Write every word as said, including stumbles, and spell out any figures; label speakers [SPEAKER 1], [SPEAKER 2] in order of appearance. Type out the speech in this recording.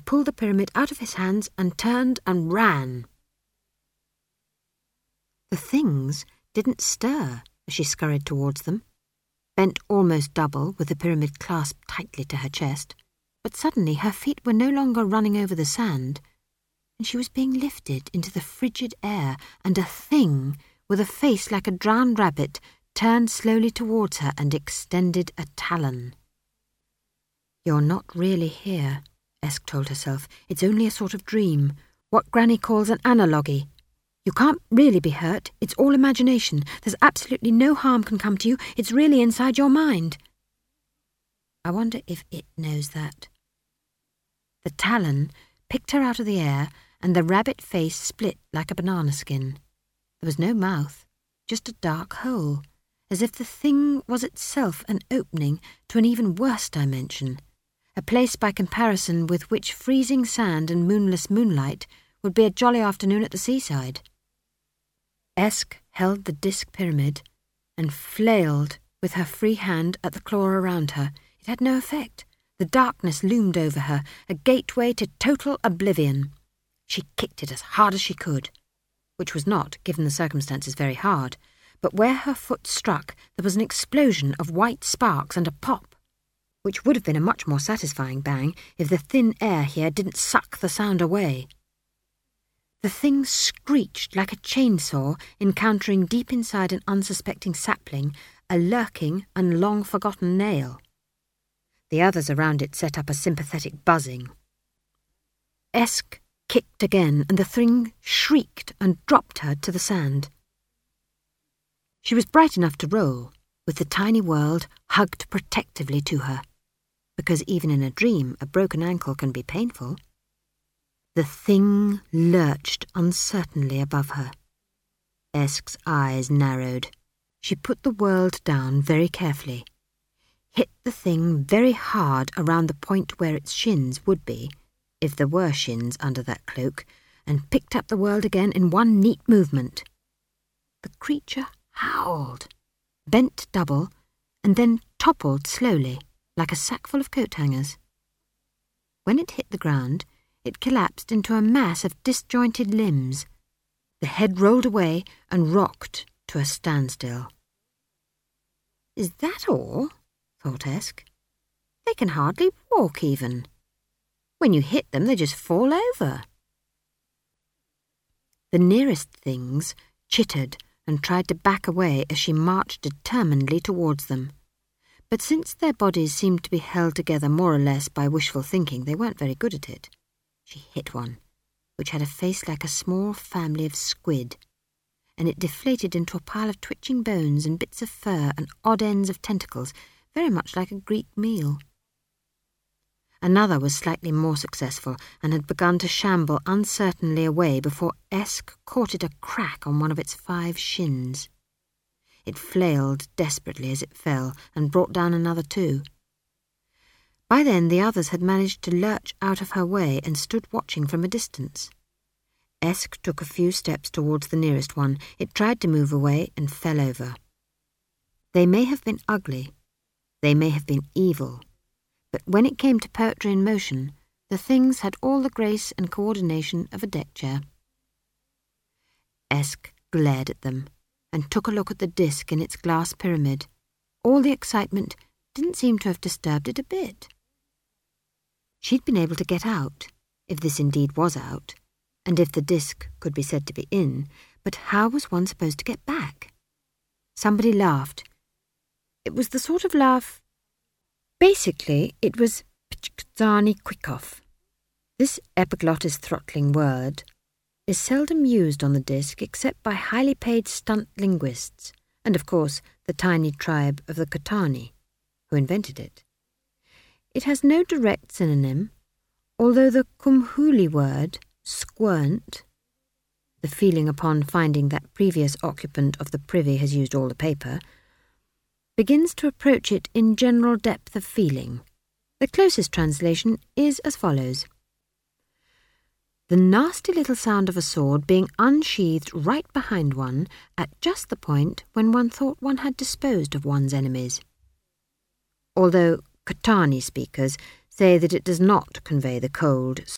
[SPEAKER 1] pulled the pyramid out of his hands and turned and ran. The things didn't stir as she scurried towards them, bent almost double with the pyramid clasped tightly to her chest, but suddenly her feet were no longer running over the sand, and she was being lifted into the frigid air, and a thing with a face like a drowned rabbit turned slowly towards her and extended a talon. "You're not really here," Esk told herself. "It's only a sort of dream, what Granny calls an analogy. You can't really be hurt. It's all imagination. There's absolutely no harm can come to you. It's really inside your mind." I wonder if it knows that. The talon picked her out of the air, and the rabbit face split like a banana skin. There was no mouth, just a dark hole, as if the thing was itself an opening to an even worse dimension, a place by comparison with which freezing sand and moonless moonlight would be a jolly afternoon at the seaside. Esk held the disc pyramid and flailed with her free hand at the claw around her. It had no effect. The darkness loomed over her, a gateway to total oblivion. She kicked it as hard as she could, which was not, given the circumstances, very hard, but where her foot struck there was an explosion of white sparks and a pop, which would have been a much more satisfying bang if the thin air here didn't suck the sound away. The thing screeched like a chainsaw encountering deep inside an unsuspecting sapling a lurking and long-forgotten nail. The others around it set up a sympathetic buzzing. Esk kicked again, and the thing shrieked and dropped her to the sand. She was bright enough to roll, with the tiny world hugged protectively to her, because even in a dream a broken ankle can be painful. The thing lurched uncertainly above her. Esk's eyes narrowed. She put the world down very carefully, hit the thing very hard around the point where its shins would be, if there were shins under that cloak, and picked up the world again in one neat movement. The creature howled, bent double, and then toppled slowly, like a sackful of coat-hangers. When it hit the ground, it collapsed into a mass of disjointed limbs. The head rolled away and rocked to a standstill. "Is that all?" thought Esk. "They can hardly walk even. When you hit them, they just fall over." The nearest things chittered and tried to back away as she marched determinedly towards them. But since their bodies seemed to be held together more or less by wishful thinking, they weren't very good at it. She hit one, which had a face like a small family of squid, and it deflated into a pile of twitching bones and bits of fur and odd ends of tentacles, very much like a Greek meal. Another was slightly more successful and had begun to shamble uncertainly away before Esk caught it a crack on one of its five shins. It flailed desperately as it fell and brought down another two. By then the others had managed to lurch out of her way and stood watching from a distance. Esk took a few steps towards the nearest one. It tried to move away and fell over. They may have been ugly, they may have been evil, but when it came to poetry in motion, the things had all the grace and coordination of a deck chair. Esk glared at them and took a look at the disc in its glass pyramid. All the excitement didn't seem to have disturbed it a bit. She'd been able to get out, if this indeed was out, and if the disc could be said to be in, but how was one supposed to get back? Somebody laughed. It was the sort of laugh... Basically, it was Pchkzani-Kwikov. This epiglottis throttling word is seldom used on the disc except by highly paid stunt linguists, and of course the tiny tribe of the Katani, who invented it. It has no direct synonym, although the Kumhuli word, squirnt, the feeling upon finding that previous occupant of the privy has used all the paper, begins to approach it in general depth of feeling. The closest translation is as follows: the nasty little sound of a sword being unsheathed right behind one at just the point when one thought one had disposed of one's enemies. Although Katani speakers say that it does not convey the cold,